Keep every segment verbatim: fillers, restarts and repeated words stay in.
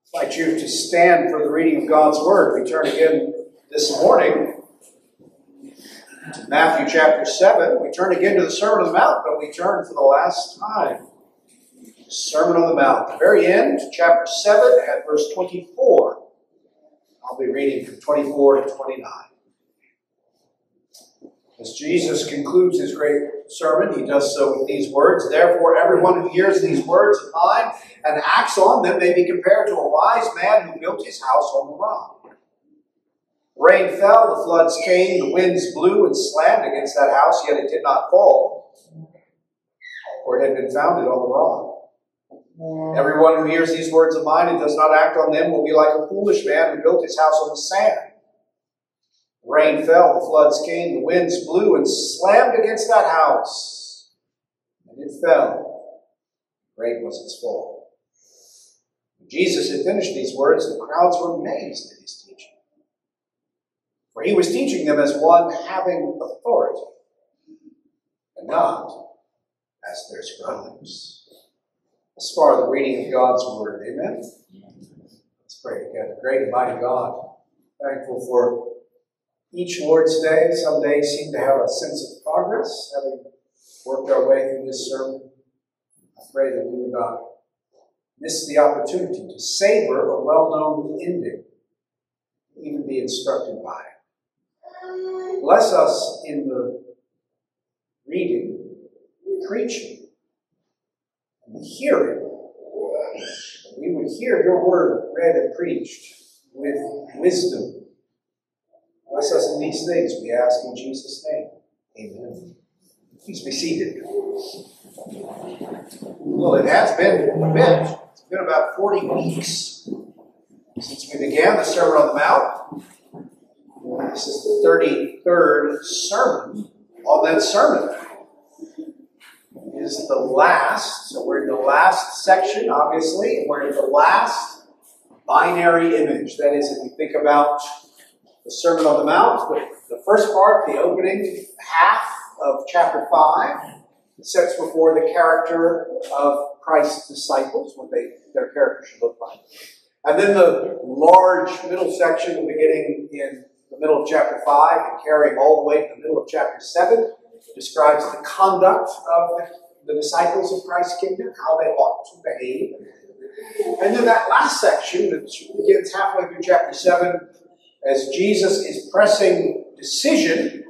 I invite you to stand for the reading of God's Word. We turn again this morning to Matthew chapter seven. We turn again to the Sermon on the Mount, but we turn for the last time. Sermon on the Mount. At the very end, chapter seven at verse twenty-four. I'll be reading from twenty-four to twenty-nine. As Jesus concludes his great sermon, he does so with these words, "Therefore everyone who hears these words of mine and acts on them may be compared to a wise man who built his house on the rock. Rain fell, the floods came, the winds blew and slammed against that house, yet it did not fall, for it had been founded on the rock. Everyone who hears these words of mine and does not act on them will be like a foolish man who built his house on the sand. The rain fell, the floods came, the winds blew and slammed against that house, and it fell. Great was its fall." When Jesus had finished these words, the crowds were amazed at his teaching. For he was teaching them as one having authority, and not as their scribes. As far as the reading of God's Word, amen? Let's pray together. Great and mighty God, thankful for each Lord's Day. Some days seem to have a sense of progress, having worked our way through this sermon. I pray that we would not miss the opportunity to savor a well-known ending, even be instructed by it. Bless us in the reading, preaching, and the hearing. That we would hear your word read and preached with wisdom. Bless us in these things, we ask in Jesus' name. Amen. Please be seated. Well, it has been a bit. It's been about forty weeks since we began the Sermon on the Mount. This is the thirty-third sermon on that sermon. It is the last, so we're in the last section, obviously. We're in the last binary image. That is, if you think about the Sermon on the Mount, the, the first part, the opening half of chapter five, sets before the character of Christ's disciples, what they their character should look like. And then the large middle section, beginning in the middle of chapter five and carrying all the way to the middle of chapter seven, describes the conduct of the, the disciples of Christ's kingdom, how they ought to behave. And then that last section, that begins halfway through chapter seven, as Jesus is pressing decision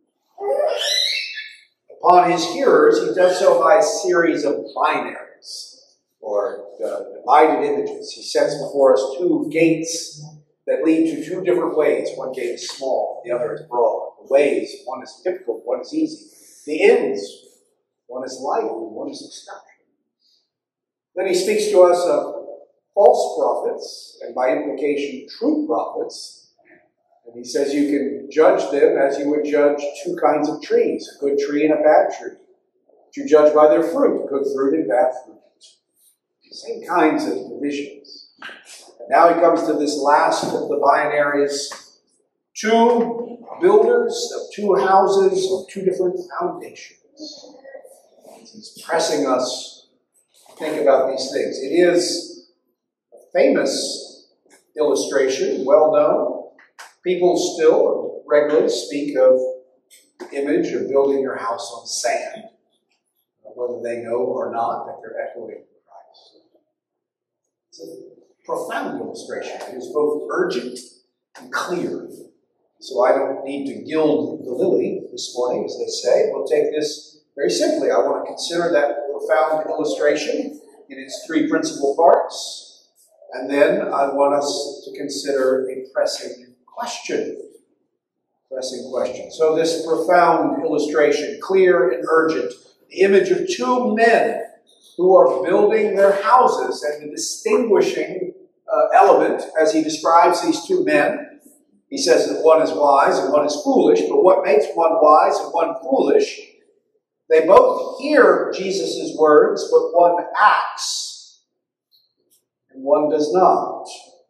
upon his hearers, he does so by a series of binaries, or uh, divided images. He sets before us two gates that lead to two different ways. One gate is small, the other is broad. The ways, one is difficult, one is easy. The ends, one is light, and one is destruction. Then he speaks to us of false prophets, and by implication, true prophets. And he says you can judge them as you would judge two kinds of trees, a good tree and a bad tree. You judge by their fruit, good fruit and bad fruit. Same kinds of divisions. And now he comes to this last of the binaries. Two builders of two houses on two different foundations. He's pressing us to think about these things. It is a famous illustration, well known. People still regularly speak of the image of building your house on sand, whether they know or not that they're echoing Christ. It's a profound illustration. It is both urgent and clear. So I don't need to gild the lily this morning, as they say. We'll take this very simply. I want to consider that profound illustration in its three principal parts. And then I want us to consider a pressing question. Pressing question. So this profound illustration, clear and urgent, the image of two men who are building their houses, and the distinguishing uh, element as he describes these two men. He says that one is wise and one is foolish, but what makes one wise and one foolish? They both hear Jesus' words, but one acts and one does not.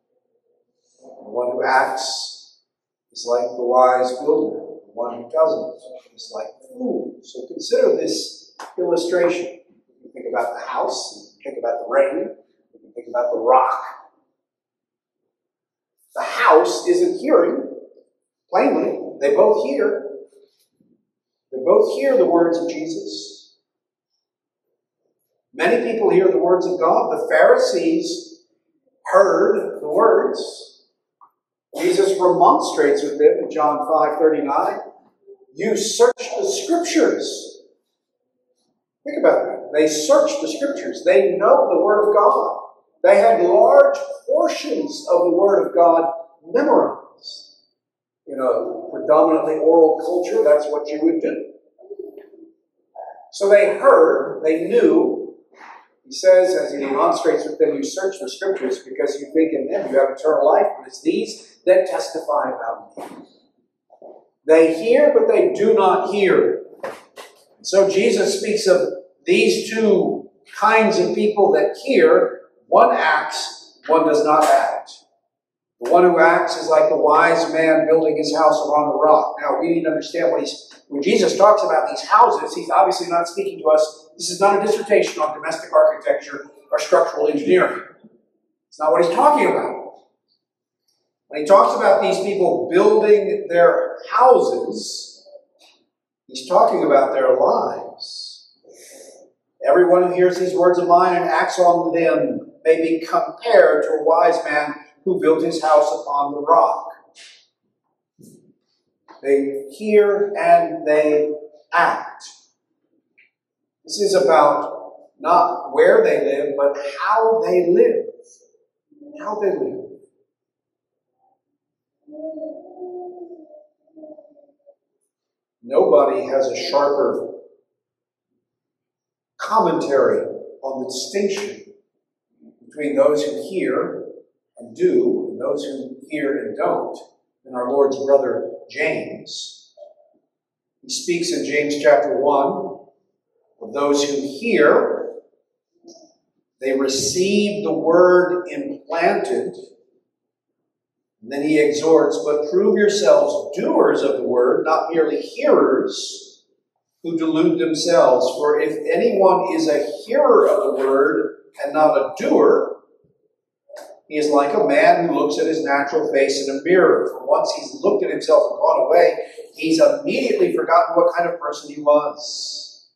The one who acts is like the wise builder. The one who doesn't is like the fool. So consider this illustration. You can think about the house, you can think about the rain, you can think about the rock. The house isn't hearing, plainly. They both hear. They both hear the words of Jesus. Many people hear the words of God. The Pharisees heard the words. Jesus remonstrates with them in John five thirty-nine. You search the Scriptures. Think about that. They search the Scriptures. They know the Word of God. They had large portions of the Word of God memorized. In a predominantly oral culture, that's what you would do. So they heard, they knew. He says, as he demonstrates with them, you search the Scriptures because you think in them you have eternal life, and it's these that testify about me. They hear, but they do not hear. So Jesus speaks of these two kinds of people that hear. One acts, one does not act. The one who acts is like the wise man building his house upon the rock. Now, we need to understand what he's... When Jesus talks about these houses, he's obviously not speaking to us. This is not a dissertation on domestic architecture or structural engineering. It's not what he's talking about. When he talks about these people building their houses, he's talking about their lives. Everyone who hears these words of mine and acts on them may be compared to a wise man who built his house upon the rock. They hear and they act. This is about not where they live, but how they live. How they live. Nobody has a sharper commentary on the distinction between those who hear and do, and those who hear and don't, than our Lord's brother James. He speaks in James chapter one of those who hear, they receive the word implanted, and then he exhorts, but prove yourselves doers of the word, not merely hearers who delude themselves. For if anyone is a hearer of the word and not a doer, he is like a man who looks at his natural face in a mirror. For once he's looked at himself and gone away, he's immediately forgotten what kind of person he was.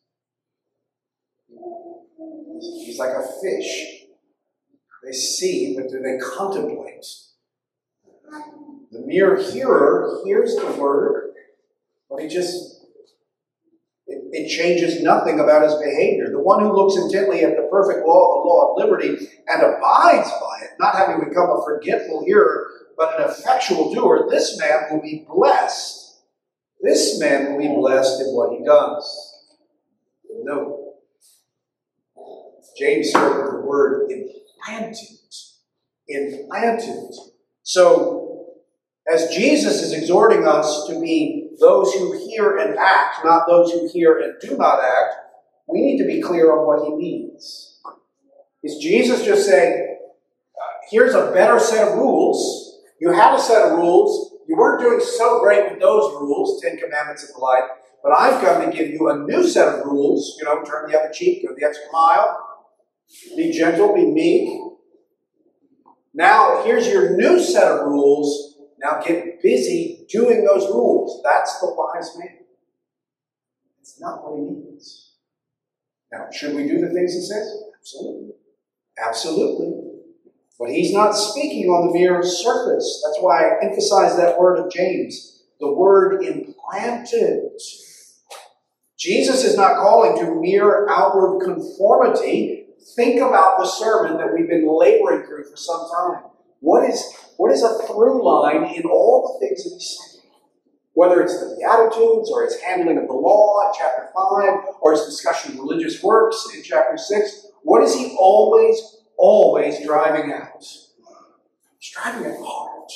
He's like a fish. They see, but do they contemplate? The mere hearer hears the word, but he just, it, it changes nothing about his behavior. The one who looks intently at the perfect law, the law of liberty, and abides by it, not having become a forgetful hearer, but an effectual doer, this man will be blessed. This man will be blessed in what he does. No. James spoke of the word implanted. Implanted. So, as Jesus is exhorting us to be those who hear and act, not those who hear and do not act, we need to be clear on what he means. Is Jesus just saying, here's a better set of rules. You had a set of rules. You weren't doing so great with those rules, Ten Commandments and the like, but I've come to give you a new set of rules. You know, turn the other cheek, go the extra mile, be gentle, be meek. Now, here's your new set of rules. Now get busy doing those rules. That's the wise man. It's not what he means. Now, should we do the things he says? Absolutely. Absolutely. But he's not speaking on the mere surface. That's why I emphasize that word of James. The word implanted. Jesus is not calling to mere outward conformity. Think about the sermon that we've been laboring through for some time. What is, what is a through line in all the things that he's saying? Whether it's the Beatitudes, or his handling of the law in chapter five, or his discussion of religious works in chapter six, what is he always, always driving at? He's driving at the heart.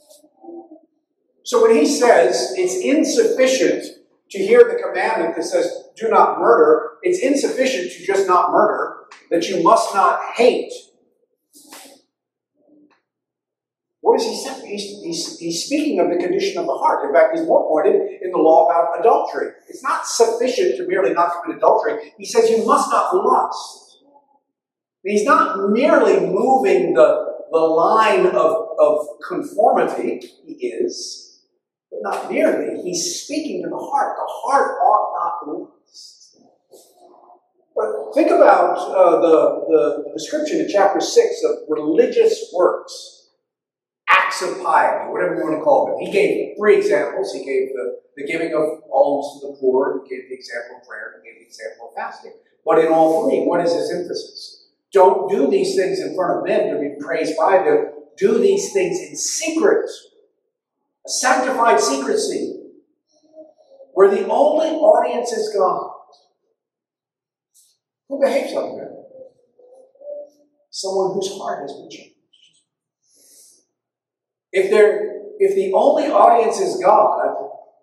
So when he says it's insufficient to hear the commandment that says, do not murder, it's insufficient to just not murder, that you must not hate. What is he saying? He's, he's, he's speaking of the condition of the heart. In fact, he's more pointed in the law about adultery. It's not sufficient to merely not commit adultery. He says you must not lust. He's not merely moving the the line of, of conformity, he is, but not merely. He's speaking to the heart. The heart ought not lust. But think about uh, the, the, the description in chapter six of religious works, acts of piety, whatever you want to call them. He gave three examples. He gave the, the giving of alms to the poor. He gave the example of prayer. He gave the example of fasting. But in all three, what is his emphasis? Don't do these things in front of men to be praised by them. Do these things in secret. A sanctified secrecy. Where the only audience is God. Who behaves like that? Someone whose heart has been changed. If there, if the only audience is God,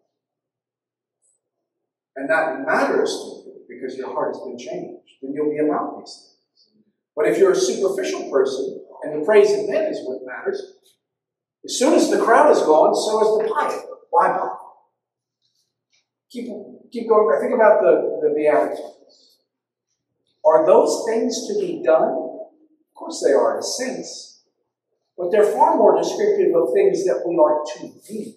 and that matters to you because your heart has been changed, then you'll be about these things. But if you're a superficial person, and the praise of men is what matters, as soon as the crowd is gone, so is the piety. Why bother? Keep, keep going. Think about the, the Beatitudes. Are those things to be done? Of course they are, in a sense. But they're far more descriptive of things that we are to be.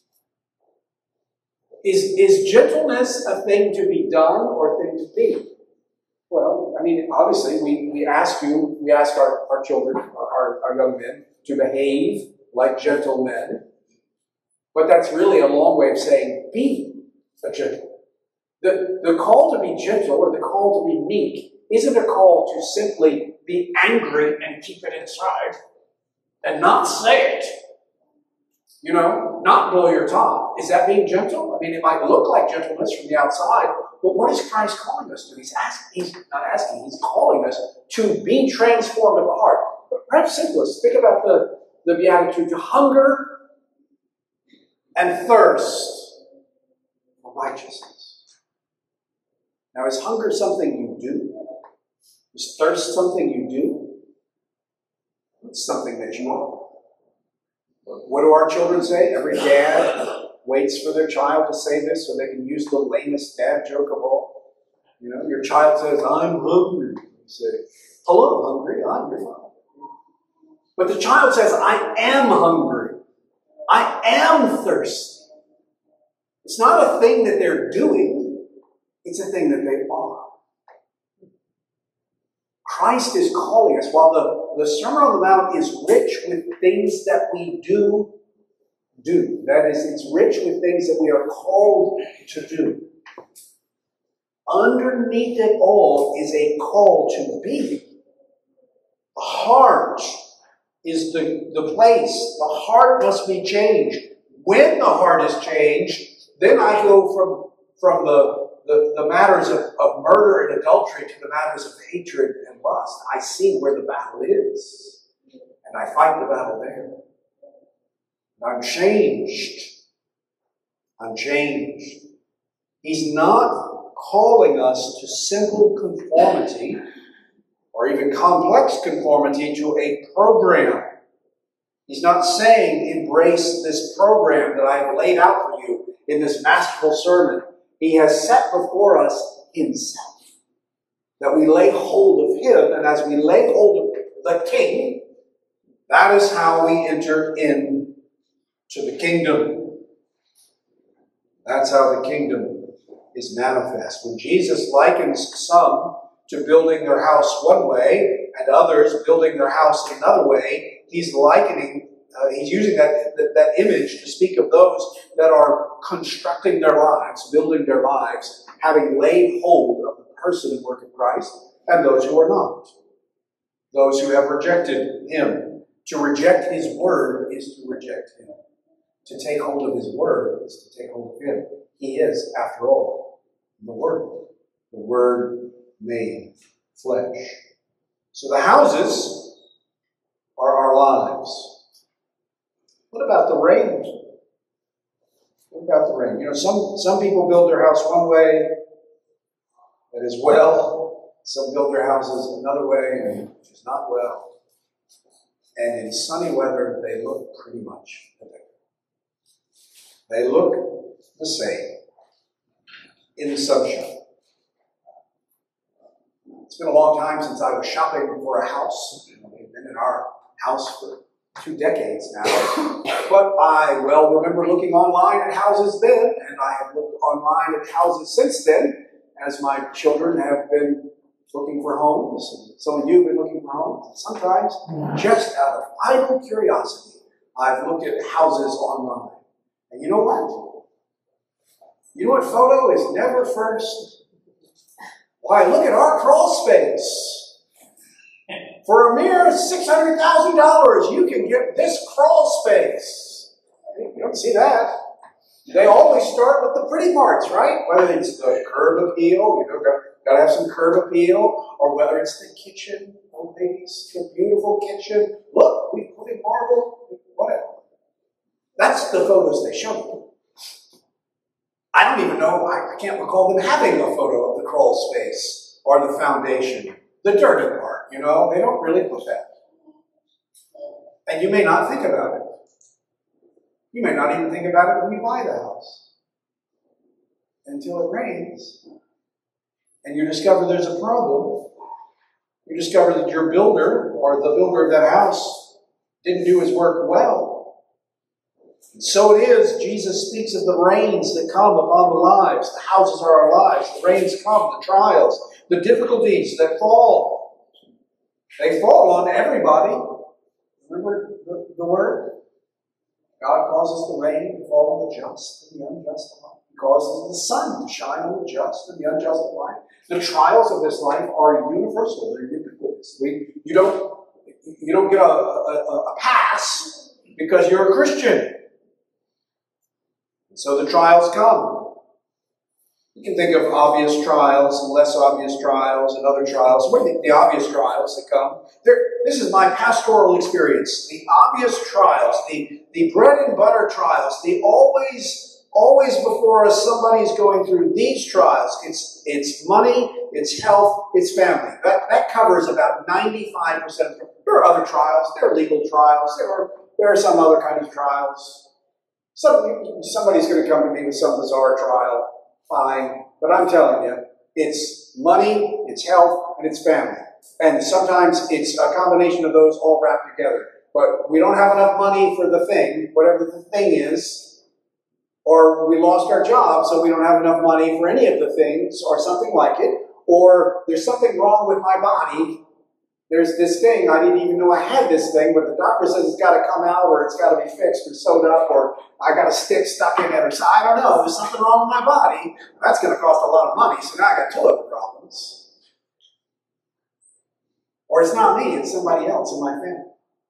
Is, is gentleness a thing to be done or a thing to be? Well, I mean, obviously, we, we ask you, we ask our, our children, our, our young men, to behave like gentlemen. But that's really a long way of saying, be a gentleman. The, the call to be gentle or the call to be meek isn't a call to simply be angry and keep it inside and not say it. You know, not blow your top. Is that being gentle? I mean, it might look like gentleness from the outside, but what is Christ calling us to? He's asking, he's not asking, he's calling us to be transformed of the heart. But perhaps simplest, think about the, the Beatitude, to hunger and thirst for righteousness. Now, is hunger something you do? Is thirst something you do? It's something that you are. What do our children say? Every dad waits for their child to say this so they can use the lamest dad joke of all. You know, your child says, I'm hungry. You say, hello, hungry, I'm your father. But the child says, I am hungry. I am thirsty. It's not a thing that they're doing. It's a thing that they are. Christ is calling us. While the, the Sermon on the Mount is rich with things that we do, do. That is, it's rich with things that we are called to do. Underneath it all is a call to be. The heart is the, the place. The heart must be changed. When the heart is changed, then I go from, from the The, the matters of, of murder and adultery to the matters of hatred and lust. I see where the battle is. And I fight the battle there. And I'm changed. I'm changed. He's not calling us to simple conformity or even complex conformity to a program. He's not saying embrace this program that I have laid out for you in this masterful sermon. He has set before us himself. That we lay hold of him, and as we lay hold of the king, that is how we enter into the kingdom. That's how the kingdom is manifest. When Jesus likens some to building their house one way, and others building their house another way, he's likening Uh, he's using that, that, that image to speak of those that are constructing their lives, building their lives, having laid hold of the person and work of Christ, and those who are not. Those who have rejected him. To reject his word is to reject him. To take hold of his word is to take hold of him. He is, after all, the Word. The Word made flesh. So the houses are our lives. What about the rain? What about the rain? You know, some, some people build their house one way, that is well. Some build their houses another way, which is not well. And in sunny weather, they look pretty much identical. They look the same in the sunshine. It's been a long time since I was shopping for a house. You know, we've been in our house for two decades now, but I well remember looking online at houses then, and I have looked online at houses since then, as my children have been looking for homes, and some of you have been looking for homes. And sometimes, just out of idle curiosity, I've looked at houses online. And you know what? You know what photo is never first? Why, look at our crawl space. For a mere six hundred thousand dollars, you can get this crawl space. You don't see that. They always start with the pretty parts, right? Whether it's the curb appeal, you know, got, got to have some curb appeal, or whether it's the kitchen, oh ladies, the beautiful kitchen. Look, we put in marble, whatever. That's the photos they show you. I don't even know, I, I can't recall them having a photo of the crawl space or the foundation, the dirty part, you know, they don't really put that. And you may not think about it. You may not even think about it when you buy the house. Until it rains, and you discover there's a problem. You discover that your builder, or the builder of that house, didn't do his work well. And so it is, Jesus speaks of the rains that come upon the lives. The houses are our lives. The rains come, the trials, the difficulties that fall. They fall on everybody. Remember the, the word? God causes the rain to fall on the just and the unjust alike. He causes the sun to shine on the just and the unjust alike. The trials of this life are universal. They're ubiquitous. We, you don't, you don't get a, a, a pass because you're a Christian. And so the trials come. You can think of obvious trials and less obvious trials and other trials. What are the, the obvious trials that come? There, this is my pastoral experience. The obvious trials, the, the bread and butter trials, the always, always before us somebody's going through these trials. It's, it's money, it's health, it's family. That, that covers about ninety-five percent of them. There are other trials. There are legal trials. There are, there are some other kind of trials. Some, somebody's going to come to me with some bizarre trial. Fine, but I'm telling you, it's money, it's health, and it's family. And sometimes it's a combination of those all wrapped together. But we don't have enough money for the thing, whatever the thing is, or we lost our job, so we don't have enough money for any of the things, or something like it, or there's something wrong with my body. There's this thing, I didn't even know I had this thing, but the doctor says it's got to come out, or it's got to be fixed, or sewed up, or I got a stick stuck in it, or so I don't know, there's something wrong with my body. That's going to cost a lot of money, so now I got two other problems. Or it's not me, it's somebody else in my family.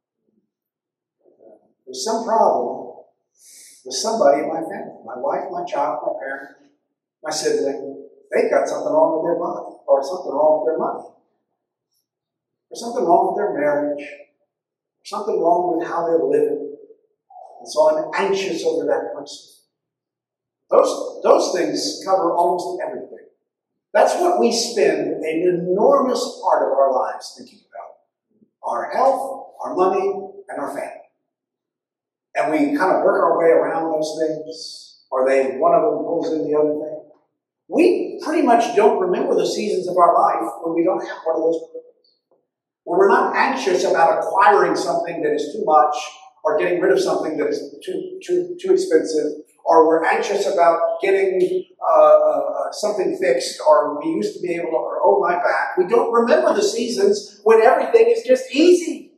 There's some problem with somebody in my family. My wife, my child, my parent, my sibling. They've got something wrong with their body, or something wrong with their money. There's something wrong with their marriage. There's something wrong with how they're living. And so I'm anxious over that person. Those, those things cover almost everything. That's what we spend an enormous part of our lives thinking about. Our health, our money, and our family. And we kind of work our way around those things. Or they, one of them pulls in the other thing. We pretty much don't remember the seasons of our life when we don't have one of those programs. When we're not anxious about acquiring something that is too much, or getting rid of something that is too too too expensive, or we're anxious about getting uh, uh, something fixed, or we used to be able to, or oh my back. We don't remember the seasons when everything is just easy.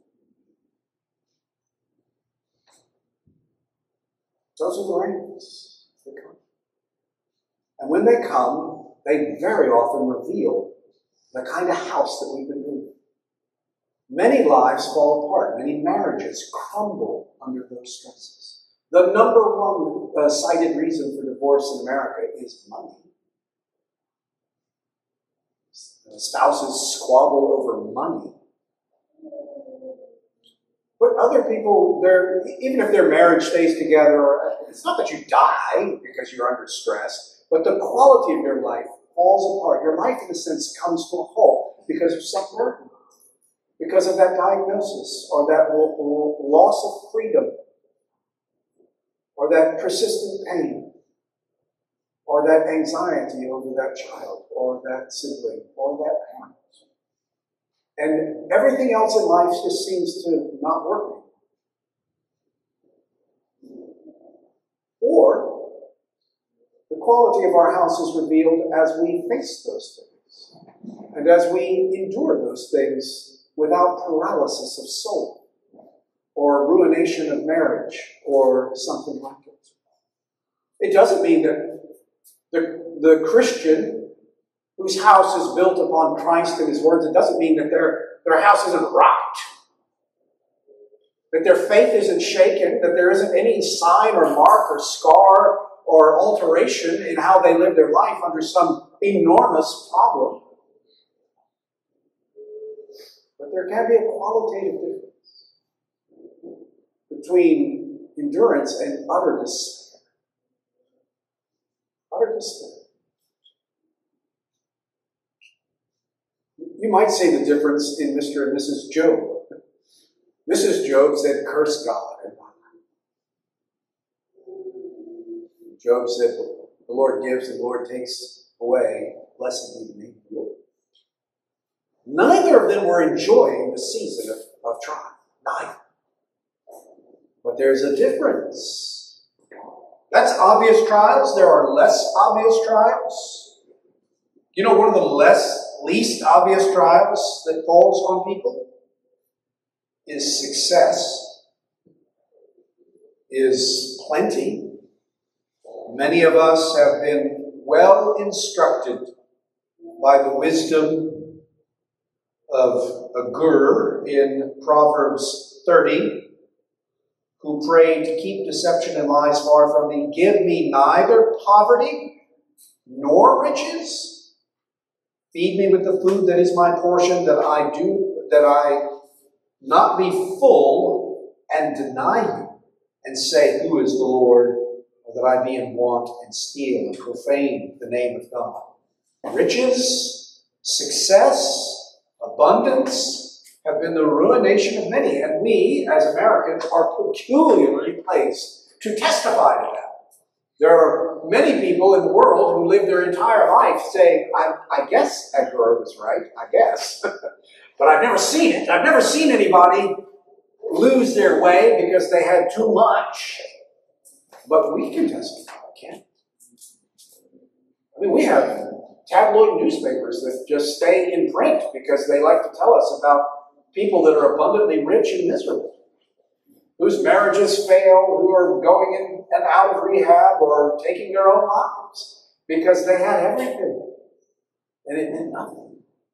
Those are the rains that come. And when they come, they very often reveal the kind of house that we've been building. Many lives fall apart. Many marriages crumble under those stresses. The number one uh, cited reason for divorce in America is money. Spouses squabble over money. But other people, they're, even if their marriage stays together, it's not that you die because you're under stress, but the quality of your life falls apart. Your life, in a sense, comes to a halt because of some burden. Because of that diagnosis, or that loss of freedom, or that persistent pain, or that anxiety over that child, or that sibling, or that parent. and everything else in life just seems to not work. Or the quality of our house is revealed as we face those things, and as we endure those things without paralysis of soul, or ruination of marriage, or something like it. It doesn't mean that the, the Christian whose house is built upon Christ and His words, it doesn't mean that their, their house isn't rocked, that their faith isn't shaken, that there isn't any sign or mark or scar or alteration in how they live their life under some enormous problem. But there can be a qualitative difference between endurance and utter despair. Utter despair. You might say the difference in Mister and Missus Job. Missus Job said, "Curse God." Job said, "The Lord gives and the Lord takes away. Blessed be the name of the Lord." Neither of them were enjoying the season of, of trial. Neither. But there's a difference. That's obvious trials. There are less obvious trials. You know, one of the less, least obvious trials that falls on people is success, is plenty. Many of us have been well instructed by the wisdom of Agur in Proverbs thirty, who prayed to keep deception and lies far from me. Give me neither poverty nor riches. Feed me with the food that is my portion, that I do, that I not be full and deny you, and say, "Who is the Lord?" or that I be in want and steal and profane the name of God. Riches, success, abundance have been the ruination of many, and we, as Americans, are peculiarly placed to testify to that. There are many people in the world who live their entire life saying, I, I guess Edgar was right, I guess. But I've never seen it. I've never seen anybody lose their way because they had too much. But we can testify, can't we? I mean, we have tabloid newspapers that just stay in print because they like to tell us about people that are abundantly rich and miserable, whose marriages fail, who are going in and out of rehab or taking their own lives because they had everything and it meant nothing.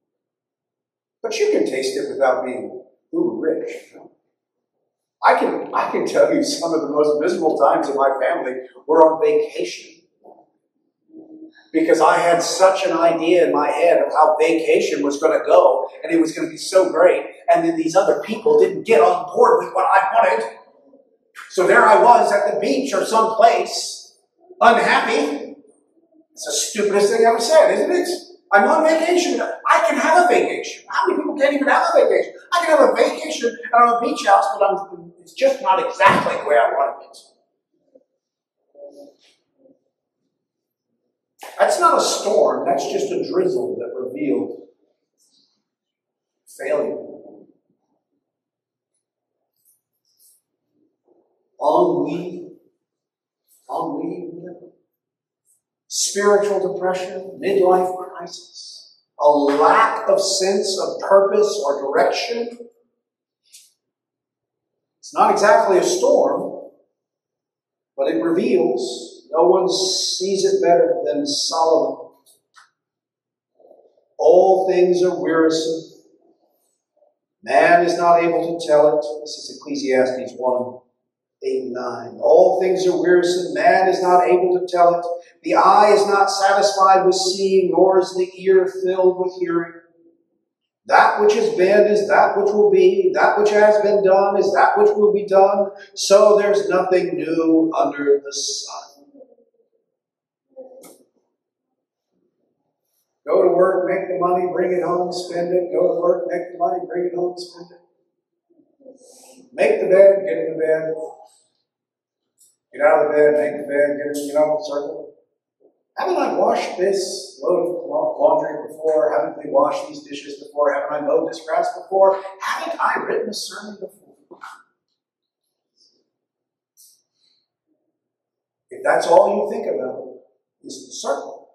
But you can taste it without being uber rich. You know? I can I can tell you some of the most miserable times in my family were on vacation. Because I had such an idea in my head of how vacation was going to go, and it was going to be so great, and then these other people didn't get on board with what I wanted. So there I was at the beach or someplace, unhappy. It's the stupidest thing I ever said, isn't it? I'm on vacation. I can have a vacation. How many people can't even have a vacation? I can have a vacation and I'm a beach house, but I'm, it's just not exactly the way I wanted it. That's not a storm. That's just a drizzle that revealed failure. Ennui. Ennui. Spiritual depression. Midlife crisis. A lack of sense of purpose or direction. It's not exactly a storm, but it reveals. No one sees it better than Solomon. All things are wearisome. Man is not able to tell it. This is Ecclesiastes one, eight and nine. All things are wearisome. Man is not able to tell it. The eye is not satisfied with seeing, nor is the ear filled with hearing. That which has been is that which will be. That which has been done is that which will be done. So there's nothing new under the sun. Go to work, make the money, bring it home, spend it. Go to work, make the money, bring it home, spend it. Make the bed, get in the bed. Get out of the bed, make the bed, get in, you know, circle. Haven't I washed this load of laundry before? Haven't we washed these dishes before? Haven't I mowed this grass before? Haven't I written a sermon before? If that's all you think about is the circle,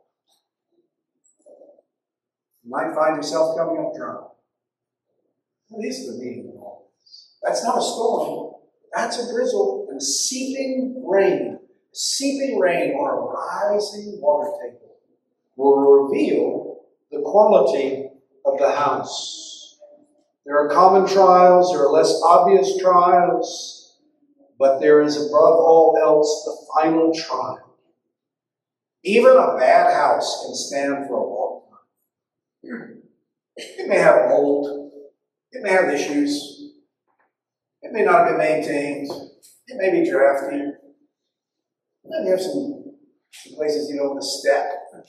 you might find yourself coming up dry. What is the meaning of all this? That's not a storm. That's a drizzle and a seeping rain. Seeping rain or a rising water table will reveal the quality of the house. There are common trials, there are less obvious trials, but there is above all else the final trial. Even a bad house can stand for a long time. It may have mold, it may have issues, it may not have been maintained, it may be drafty. Then you have some, some places you don't want to step.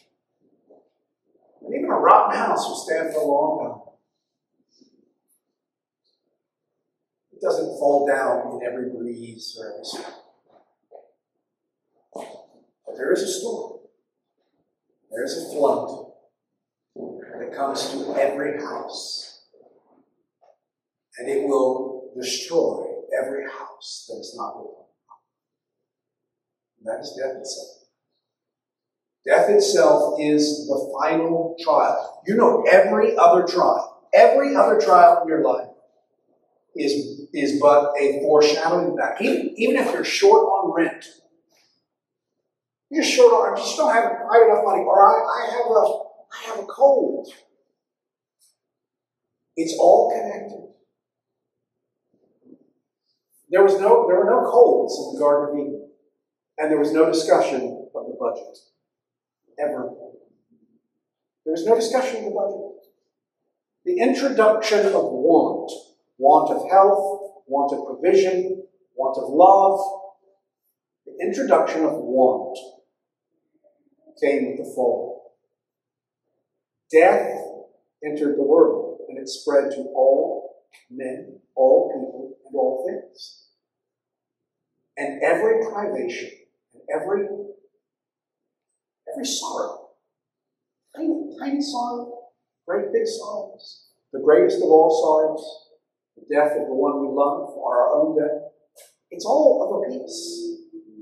And even a rotten house will stand for a long time. It doesn't fall down in every breeze or every storm. But there is a storm. There is a flood that comes to every house. And it will destroy every house that is not built. That is death itself. Death itself is the final trial. You know, every other trial, every other trial in your life is, is but a foreshadowing of that. Even, even if you're short on rent, you're just short on, I just don't have quite enough money, or I, I have a I have a cold. It's all connected. There was no there were no colds in the Garden of Eden. And there was no discussion of the budget. Ever. There was no discussion of the budget. The introduction of want, want of health, want of provision, want of love, the introduction of want came with the fall. Death entered the world, and it spread to all men, all people, and all things. And every privation, Every, every sorrow, tiny, tiny sorrow, great big sorrows, the greatest of all sorrows, the death of the one we love, or our own death, it's all of a piece.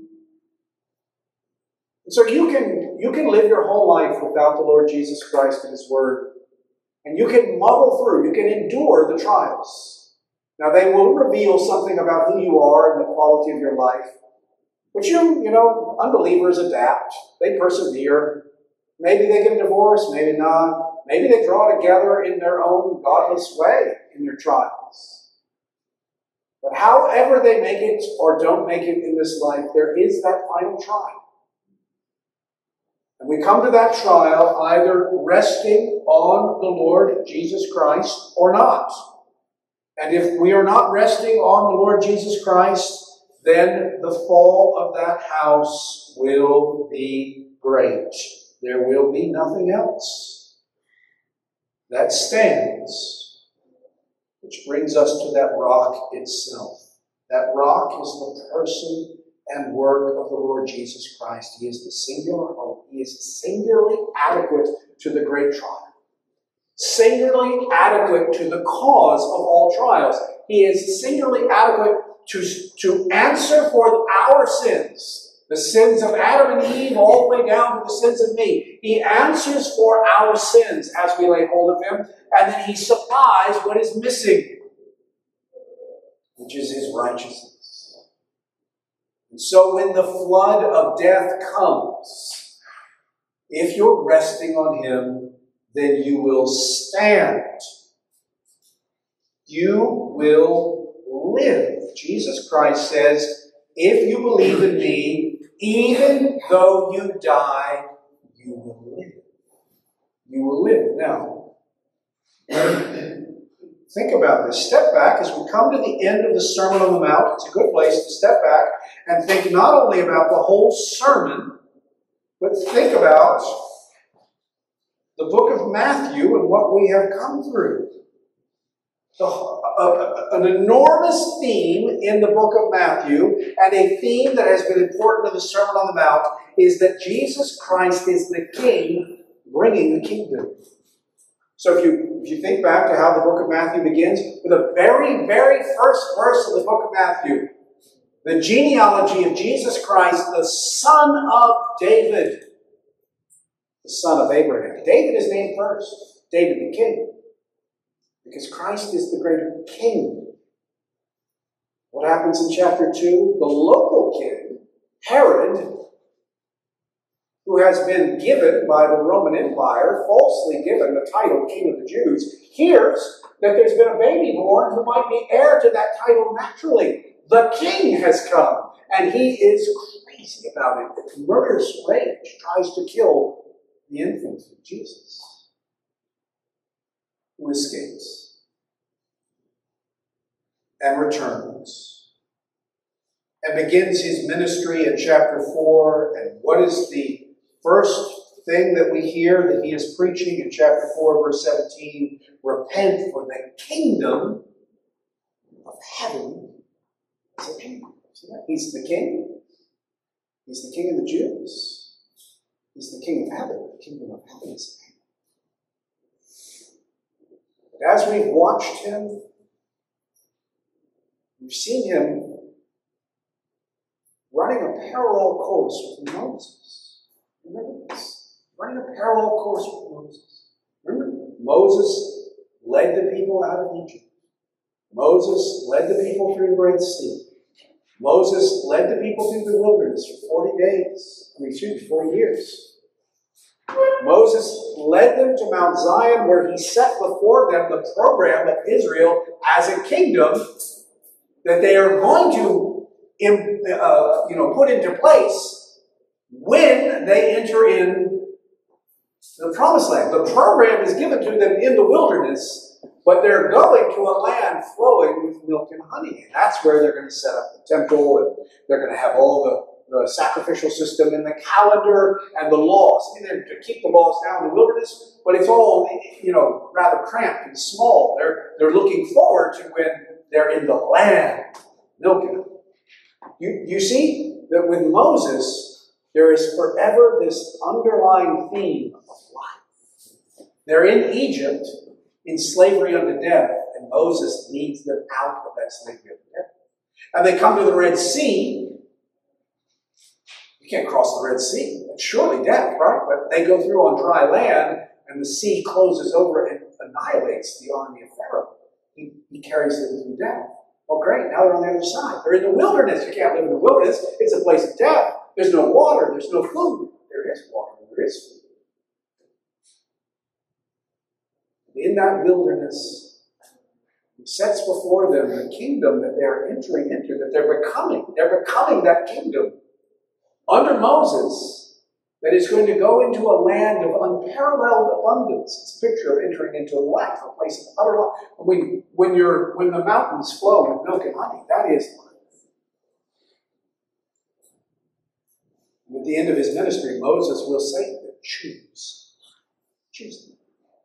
And so you can, you can live your whole life without the Lord Jesus Christ and His Word, and you can muddle through, you can endure the trials. Now they will reveal something about who you are and the quality of your life. But you, you know, unbelievers adapt. They persevere. Maybe they get a divorce, maybe not. Maybe they draw together in their own godless way in their trials. But however they make it or don't make it in this life, there is that final trial. And we come to that trial either resting on the Lord Jesus Christ or not. And if we are not resting on the Lord Jesus Christ, then the fall of that house will be great. There will be nothing else that stands, which brings us to that rock itself. That rock is the person and work of the Lord Jesus Christ. He is the singular hope. He is singularly adequate to the great trial. Singularly adequate to the cause of all trials. He is singularly adequate To, to answer for our sins, the sins of Adam and Eve, all the way down to the sins of me. He answers for our sins as we lay hold of Him, and then He supplies what is missing, which is His righteousness. And so when the flood of death comes, if you're resting on Him, then you will stand. You will live. Jesus Christ says, if you believe in me, even though you die, you will live. You will live. Now, think about this. Step back as we come to the end of the Sermon on the Mount. It's a good place to step back and think not only about the whole sermon, but think about the book of Matthew and what we have come through. The, a, an enormous theme in the book of Matthew, and a theme that has been important in the Sermon on the Mount, is that Jesus Christ is the King bringing the kingdom. So if you, if you think back to how the book of Matthew begins, with the very, very first verse of the book of Matthew, the genealogy of Jesus Christ, the son of David, the son of Abraham. David is named first, David the king, because Christ is the greater king. What happens in chapter two? The local king, Herod, who has been given by the Roman Empire, falsely given the title King of the Jews, hears that there's been a baby born who might be heir to that title naturally. The king has come, and he is crazy about it. With murderous rage, tries to kill the infant Jesus, who escapes and returns and begins his ministry in chapter four. And what is the first thing that we hear that he is preaching in chapter four, verse seventeen? Repent, for the kingdom of heaven is at hand. See that? He's the king. He's the king of the Jews. He's the king of heaven. The kingdom of heaven is at hand. But as we've watched him, we've seen him running a parallel course with Moses. Remember this? Running a parallel course with Moses. Remember? Moses led the people out of Egypt. Moses led the people through the Red Sea. Moses led the people through the wilderness for forty days. I mean, excuse me, forty years. Moses led them to Mount Zion, where he set before them the program of Israel as a kingdom that they are going to uh, you know, put into place when they enter in the promised land. The program is given to them in the wilderness, but they're going to a land flowing with milk and honey. And that's where they're going to set up the temple, and they're going to have all the, the sacrificial system and the calendar and the laws. I mean, they're to keep the laws down in the wilderness, but it's all, you know, rather cramped and small. They're, they're looking forward to when they're in the land, milk and honey. You, you see that with Moses, there is forever this underlying theme of life. They're in Egypt, in slavery unto death, and Moses leads them out of that slavery unto death. And they come to the Red Sea. You can't cross the Red Sea. It's surely death, right? But they go through on dry land, and the sea closes over and annihilates the army of Pharaoh. He, he carries them through death. Oh, great, now they're on the other side. They're in the wilderness. You can't live in the wilderness. It's a place of death. There's no water. There's no food. There is water. There is food. In that wilderness, he sets before them the kingdom that they're entering into, that they're becoming. They're becoming that kingdom under Moses that is going to go into a land of unparalleled abundance. It's a picture of entering into a life, a place of utter life. When, when, you're, when the mountains flow with milk and honey, that is life. And at the end of his ministry, Moses will say to them, choose. Choose them.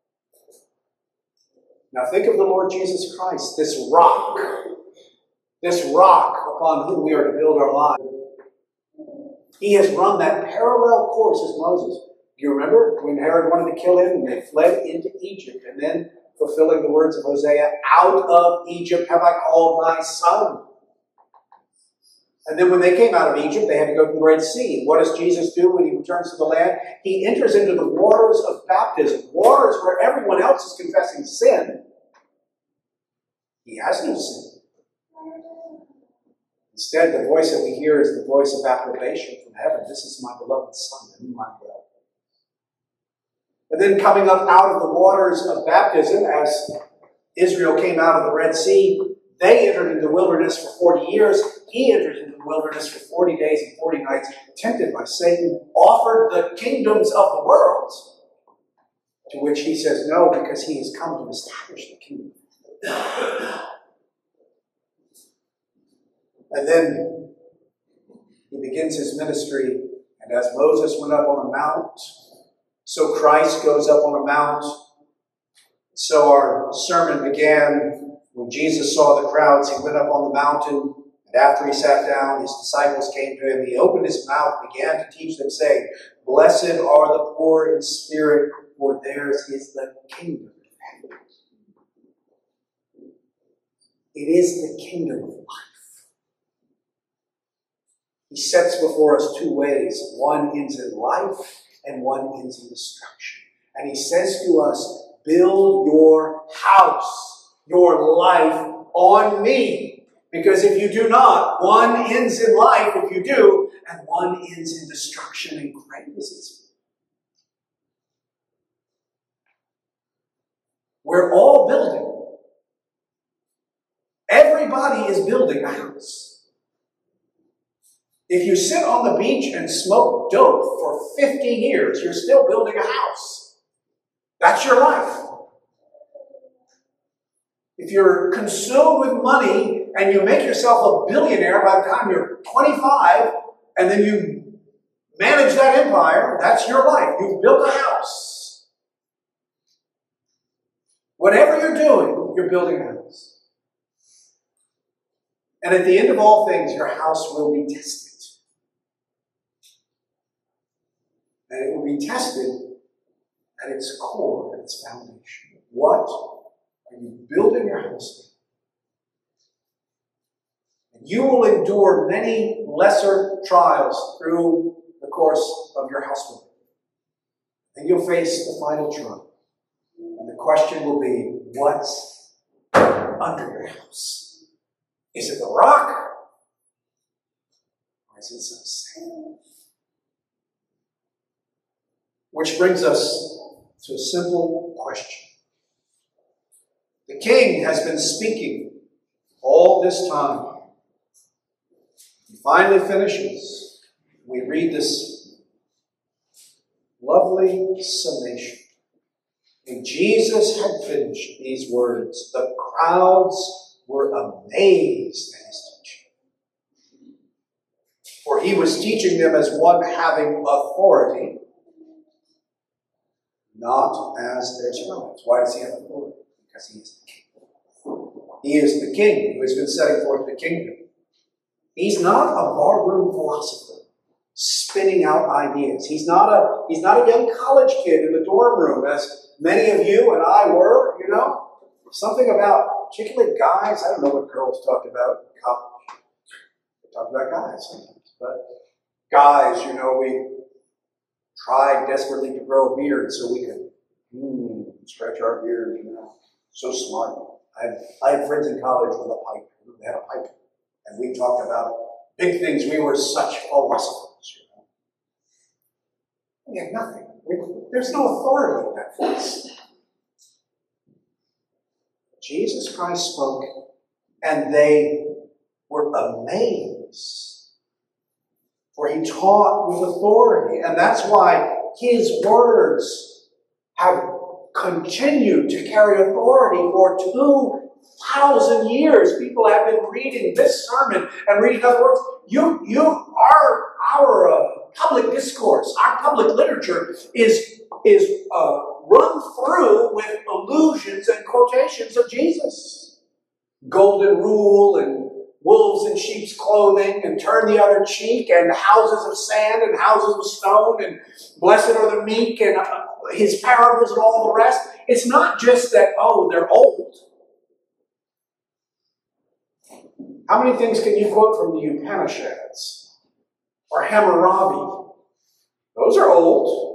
Now think of the Lord Jesus Christ, this rock, this rock upon whom we are to build our lives. He has run that parallel course as Moses. Do you remember when Herod wanted to kill him and they fled into Egypt, and then fulfilling the words of Hosea, out of Egypt have I called my son. And then when they came out of Egypt, they had to go through the Red Sea. What does Jesus do when he returns to the land? He enters into the waters of baptism, waters where everyone else is confessing sin. He has no sin. Instead, the voice that we hear is the voice of approbation from heaven. This is my beloved Son, in whom I am well. And then coming up out of the waters of baptism, as Israel came out of the Red Sea, they entered into the wilderness for forty years. He entered into the wilderness for forty days and forty nights, tempted by Satan, offered the kingdoms of the world, to which he says no, because he has come to establish the kingdom. And then he begins his ministry, and as Moses went up on a mount, so Christ goes up on a mount. So our sermon began When Jesus saw the crowds, he went up on the mountain, and after he sat down, his disciples came to him. He opened his mouth and began to teach them, saying, "Blessed are the poor in spirit, for theirs is the kingdom of heaven." It is the kingdom of life. He sets before us two ways. One ends in life, and one ends in destruction. And he says to us, build your house, your life on me. Because if you do not, one ends in life if you do, and one ends in destruction, and great is its. We're all building. Everybody is building a house. If you sit on the beach and smoke dope for fifty years, you're still building a house. That's your life. If you're consumed with money and you make yourself a billionaire by the time you're twenty-five, and then you manage that empire, that's your life. You've built a house. Whatever you're doing, you're building a house. And at the end of all things, your house will be tested. And it will be tested at its core, at its foundation. What are you building your house in? And you will endure many lesser trials through the course of your house building. And you'll face the final trial. And the question will be, what's under your house? Is it the rock? Or is it some sand? Which brings us to a simple question. The king has been speaking all this time. He finally finishes. We read this lovely summation. When Jesus had finished these words, the crowds were amazed at his teaching. For he was teaching them as one having authority, not as their servants. Why does he have authority? Because he is the king. He is the king who has been setting forth the kingdom. He's not a barroom philosopher spinning out ideas. He's not a, he's not a young college kid in the dorm room, as many of you and I were, you know. Something about, particularly guys, I don't know what girls talked about in college. They talked about guys sometimes. But guys, you know, we tried desperately to grow a beard so we could mm, stretch our beards, you know. So smart. I had, I had friends in college with a pipe. They had a pipe. And we talked about big things. We were such philosophers, you know. We had nothing. We, there's no authority in that place. Jesus Christ spoke, and they were amazed. For he taught with authority. And that's why his words have continued to carry authority for two thousand years. People have been reading this sermon and reading other words. You, you are our uh, public discourse, our public literature is, is uh, run through with allusions and quotations of Jesus. Golden rule and wolves in sheep's clothing and turn the other cheek and houses of sand and houses of stone and blessed are the meek and uh, his parables and all the rest. It's not just that, oh, they're old. How many things can you quote from the Upanishads or Hammurabi? Those are old.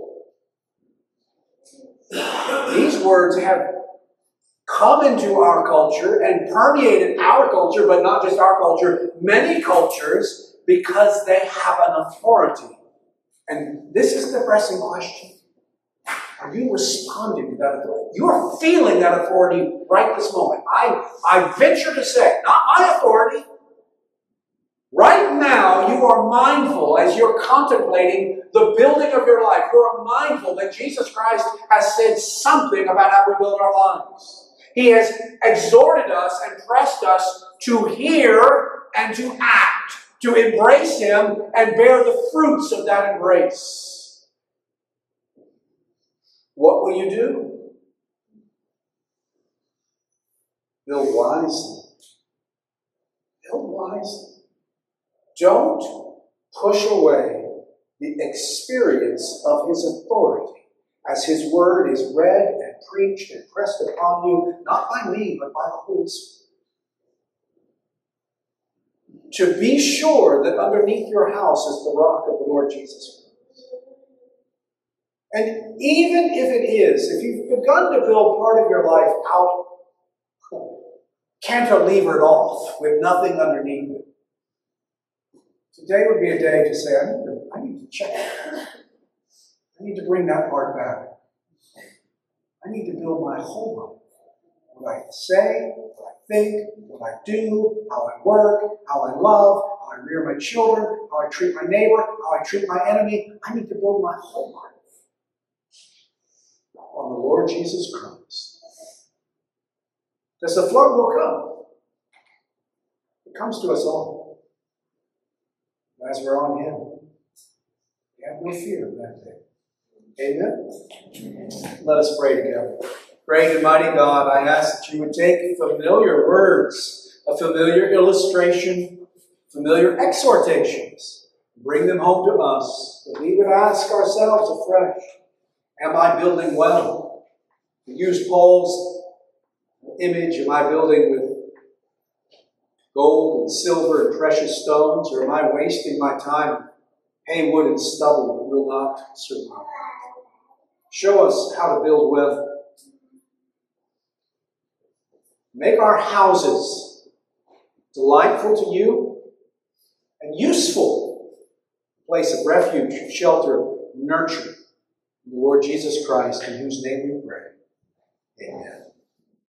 These words have come into our culture and permeated our culture, but not just our culture, many cultures, because they have an authority. And this is the pressing question. Are you responding to that authority? You are feeling that authority right this moment. I, I venture to say, not my authority. Right now, you are mindful as you're contemplating the building of your life. You are mindful that Jesus Christ has said something about how we build our lives. He has exhorted us and pressed us to hear and to act, to embrace Him and bear the fruits of that embrace. What will you do? Build wisely. Build wisely. Don't push away the experience of his authority as his word is read and preached and pressed upon you, not by me, but by the Holy Spirit. To be sure that underneath your house is the rock of the Lord Jesus Christ. And even if it is, if you've begun to build part of your life out cantilevered off with nothing underneath it, today would be a day to say, I need to, I need to check it. I need to bring that part back. I need to build my whole life. What I say, what I think, what I do, how I work, how I love, how I rear my children, how I treat my neighbor, how I treat my enemy. I need to build my whole life on the Lord Jesus Christ. Because the flood will come. It comes to us all. As we're on him, we have no fear of that day. Amen? Amen. Let us pray together. Great and mighty God, I ask that you would take familiar words, a familiar illustration, familiar exhortations, bring them home to us, that we would ask ourselves afresh, am I building well? To use Paul's image, am I building with gold and silver and precious stones, or am I wasting my time hay, wood, and stubble that will not survive? Show us how to build well. Make our houses delightful to you and useful, a place of refuge, shelter, nurture. In the Lord Jesus Christ, in whose name we pray. Amen.